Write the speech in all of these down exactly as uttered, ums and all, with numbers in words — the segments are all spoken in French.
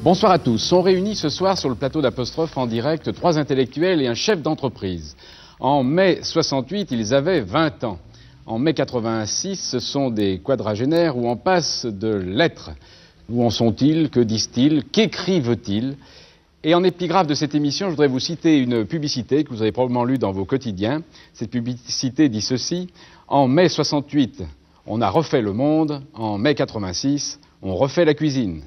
Bonsoir à tous. Sont réunis ce soir sur le plateau d'Apostrophe en direct trois intellectuels et un chef d'entreprise. En mai soixante-huit, ils avaient vingt ans. En mai quatre-vingt-six, ce sont des quadragénaires où on passe de l'être. Où en sont-ils? Que disent-ils? Qu'écrivent-ils? Et en épigraphe de cette émission, je voudrais vous citer une publicité que vous avez probablement lue dans vos quotidiens. Cette publicité dit ceci: en mai soixante-huit, on a refait le monde. En mai quatre-vingt-six, on refait la cuisine.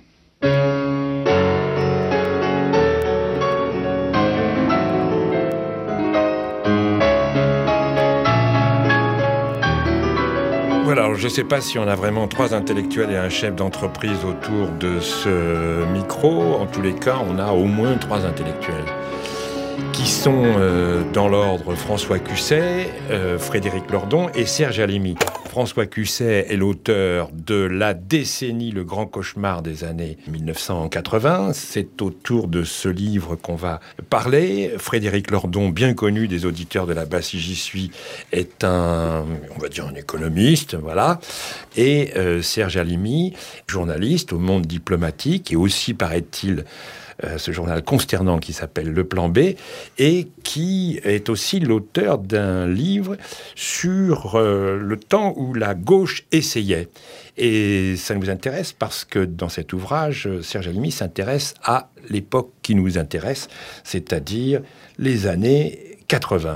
Voilà, alors je ne sais pas si on a vraiment trois intellectuels et un chef d'entreprise autour de ce micro. En tous les cas, on a au moins trois intellectuels qui sont euh, dans l'ordre François Cusset, euh, Frédéric Lordon et Serge Alimi. François Cusset est l'auteur de La décennie, le grand cauchemar des années mille neuf cent quatre-vingts. C'est autour de ce livre qu'on va parler. Frédéric Lordon, bien connu des auditeurs de la Basse si j'y suis, est un, on va dire un économiste, voilà. Et euh, Serge Alimi, journaliste au Monde diplomatique et aussi, paraît-il, Euh, ce journal consternant qui s'appelle Le Plan B, et qui est aussi l'auteur d'un livre sur euh, le temps où la gauche essayait. Et ça nous intéresse parce que dans cet ouvrage, Serge Alimi s'intéresse à l'époque qui nous intéresse, c'est-à-dire les années quatre-vingts.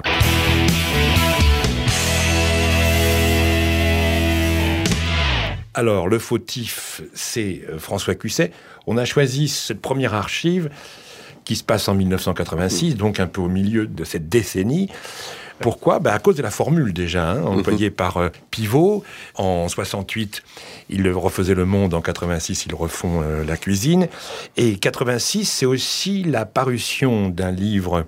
Alors, le fautif, c'est François Cusset. On a choisi cette première archive qui se passe en mille neuf cent quatre-vingt-six, donc un peu au milieu de cette décennie. Pourquoi ? Ben à cause de la formule, déjà, hein, employée par euh, Pivot. En soixante-huit, ils refaisaient Le Monde. En quatre-vingt-six, ils refont euh, la cuisine. Et quatre-vingt-six, c'est aussi la parution d'un livre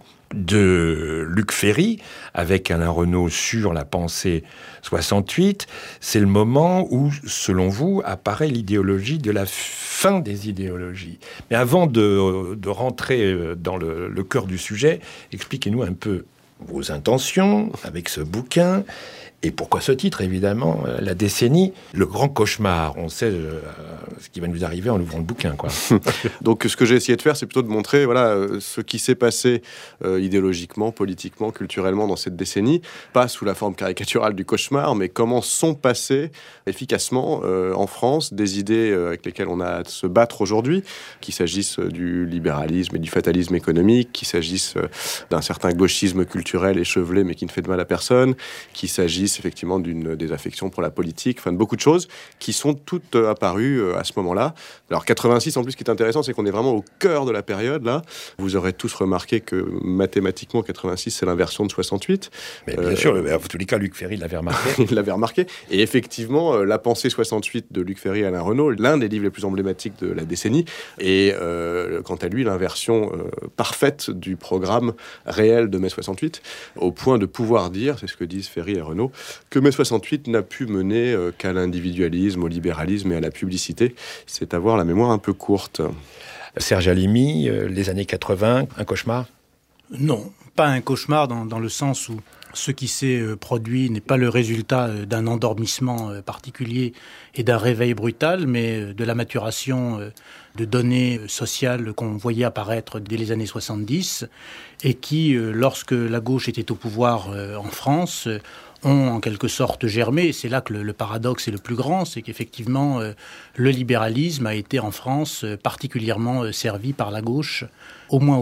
de Luc Ferry, avec Alain Renaud sur la pensée soixante-huit. C'est le moment où, selon vous, apparaît l'idéologie de la fin des idéologies. Mais avant de, de rentrer dans le, le cœur du sujet, expliquez-nous un peu vos intentions avec ce bouquin. Et pourquoi ce titre, évidemment, La décennie, le grand cauchemar. On sait euh, ce qui va nous arriver en ouvrant le bouquin, quoi. Donc, ce que j'ai essayé de faire, c'est plutôt de montrer voilà, euh, ce qui s'est passé euh, idéologiquement, politiquement, culturellement dans cette décennie. Pas sous la forme caricaturale du cauchemar, mais comment sont passées efficacement euh, en France des idées euh, avec lesquelles on a à se battre aujourd'hui, qu'il s'agisse euh, du libéralisme et du fatalisme économique, qu'il s'agisse euh, d'un certain gauchisme culturel échevelé mais qui ne fait de mal à personne, qu'il s'agisse effectivement d'une désaffection pour la politique, enfin de beaucoup de choses qui sont toutes euh, apparues euh, à ce moment-là. Alors quatre-vingt-six en plus, ce qui est intéressant, c'est qu'on est vraiment au cœur de la période là. Vous aurez tous remarqué que mathématiquement quatre-vingt-six c'est l'inversion de soixante-huit. Mais bien euh, sûr, en tous les cas Luc Ferry l'avait remarqué. Il l'avait remarqué. Et effectivement, euh, La pensée soixante-huit de Luc Ferry et Alain Renaud, l'un des livres les plus emblématiques de la décennie, et euh, quant à lui l'inversion euh, parfaite du programme réel de mai soixante-huit, au point de pouvoir dire, c'est ce que disent Ferry et Renaud, que mai soixante-huit n'a pu mener euh, qu'à l'individualisme, au libéralisme et à la publicité. C'est avoir la mémoire un peu courte. Serge Alimi, euh, les années quatre-vingts, un cauchemar ? Non, pas un cauchemar dans, dans le sens où ce qui s'est euh, produit n'est pas le résultat euh, d'un endormissement euh, particulier et d'un réveil brutal, mais euh, de la maturation euh, de données sociales qu'on voyait apparaître dès les années soixante-dix et qui, euh, lorsque la gauche était au pouvoir euh, en France, euh, ont en quelque sorte germé. C'est là que le, le paradoxe est le plus grand, c'est qu'effectivement euh, le libéralisme a été en France euh, particulièrement euh, servi par la gauche, au moins